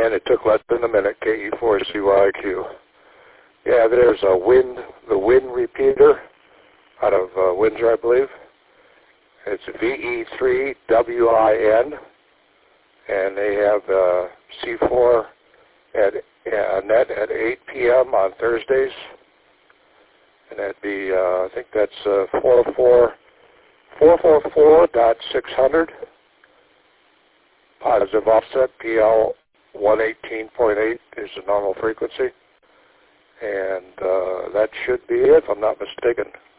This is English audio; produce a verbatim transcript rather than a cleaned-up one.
and it took less than a minute, K E four C Y Q. Yeah, there's a wind, the wind repeater out of uh, Windsor, I believe. It's V E three W I N, and they have uh, C four at uh, net at eight P M on Thursdays, and that'd be, uh, I think that's uh, four four four dot six hundred. Positive offset, P L one eighteen point eight is the normal frequency. And uh, that should be it, if I'm not mistaken.